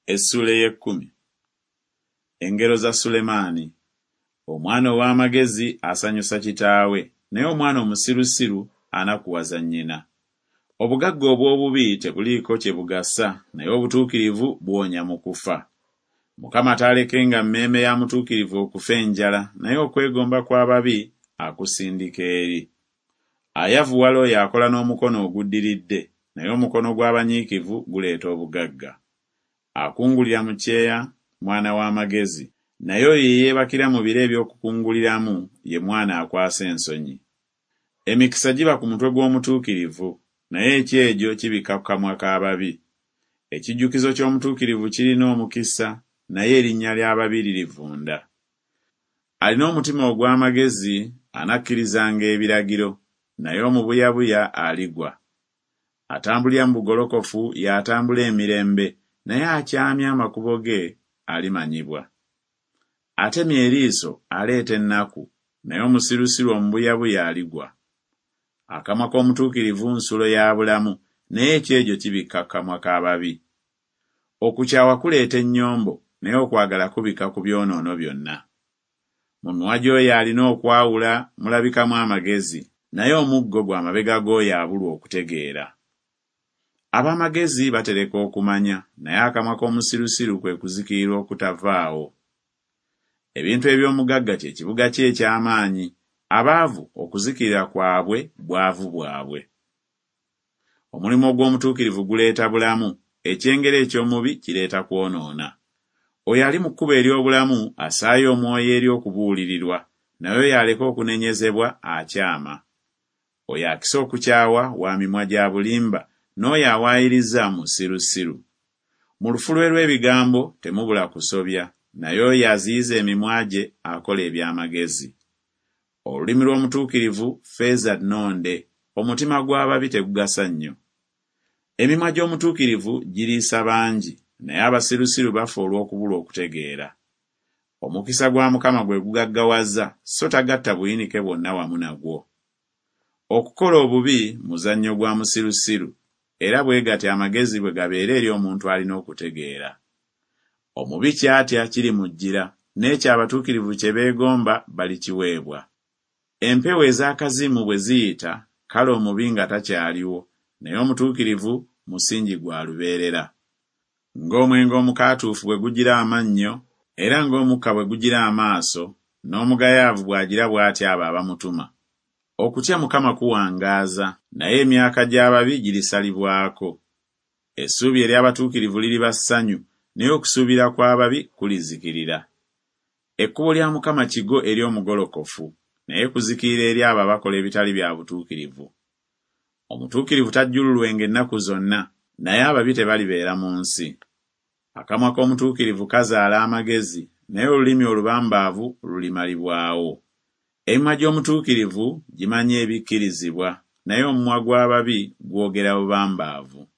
Essula y'ekkumi. Engero za Sulemaani. Omwana ow'amagezi asanyusa kitaawe, naye omwana omusirusiru anakuwaza nnyina. Obugagga obw'obubi tebuliiko kye bugasa, naye obutuukirivu bwonya mu kufa. Mukama taalekenga mmeeme ya mutuukirivu okufa enjala, naye okwegomba kw'ababi akusindika eri. Ayavuwala oyo akola n'omukono oguddiridde, naye omukono gw'abanyiikivu guleeta obugagga. Akungulira mu kyeya mwana w'amagezi, naye oyo yeebakira mu biro eby'okukunguliramu ye mwana akwasa ensonyi. Emikisa giba ku mutwe gw'omutuukirivu, naye ekyejo kibika ku kamwa k'ababi. Ekijjukizo ky'omutuukirivu kirina omukisa, naye erinnya ly'ababi lirivunda. Alina omutima ogw'amagezi anakkirizanga ebiragiro, naye omubuyabuya aligwa. Atambulira mu bugolokofu y'atambula emirembe, naye akyamya amakubo ge alimanyibwa. Atemya eriiso aleeta ennaku, naye omusirusiru omubuyabuya aligwa. Akamwa k'omutuukirivu nsulo ya bulamu, naye ekyejo kibikka ku kamwa k'ababi. Okukyawa kuleeta ennyombo, naye okwagala kubika ku byonoono byonna. Mu mimwa gy'oyo alina okwawula mulabikamu amagezi, naye omuggo gw'amabega g'oyo abulwa okutegeera. Ab'amagezi batereka okumanya, naye akamwa k'omusirusiru kwe kuzikirirwa okutavaawo. Ebintu eby'omugagga kye kibuga kye eky'amaanyi, abaavu okuzikirira kwabwe bwavu bwabwe. Omulimu ogw'omutuukirivu guleeta bulamu, ekyengero eky'omubi kireeta kwonoona. Oyo ali mu kkubo ery'obulamu asaayo omwoyo eri okubuulirirwa, naye oyo aleka okunenyezebwa akyama. Oyo akisa okukyawa wa mimwa gya bulimba, n'oyo awaayiriza musirusiru. Mu lufu lwe lw'ebigambo temubula kusobya, naye oyo aziyiza emimwa gye akola eby'amagezi. Olulimi lw'omutuukirivu ffeeza nnonde, omutima gw'ababi tegugasa nnyo. Emimwa gy'omutuukirivu giriisa bangi, naye abasirusiru bafa olw'okubula okutegeera. Omukisa gwa Mukama gwe gugaggawaza, so tagatta buyinike bwonna wamu nagwo. Okukola obubi muzannyo gwa musirusiru, era bwe gati amagezi bwe gabeera eri omuntu alina okutegeera. Omubi ky'atya kirimujjira, n'ekyo abatuukirivu kye beegomba balikiweebwa. Empewo ez'akazimu bwe ziyita, kale omubi nga takyaliwo, naye omutuukirivu musingi gwa lubeerera. Ng'omwenge omukaatuufu bwe gugira amannyo, era ng'omukka bwe gugira amaaso, n'omugayaavu bw'agira bw'atyo abo abamutuma. Okutya Mukama kuwangaaza, naye emyaka gy'ababi girisalibwako. Essuubi ery'abatuukirivu liriba ssanyu, naye okusuubira kw'ababi kulizikirira. Ekkubo lya Mukama kigo eri omugolokofu, naye kuzikirira eri abo abakola ebitali bya butuukirivu. Omutuukirivu tajjululwenga ennaku zonna, naye ababi tebalibeera mu nsi. Akamwa k'omutuukirivu kazaala amagezi, naye olulimi olubambaavu lulimalibwawo. Emimwa gy'omutuukirivu gimanya ebikkirizibwa, naye omumwa gw'ababi gwogera bubambaavu.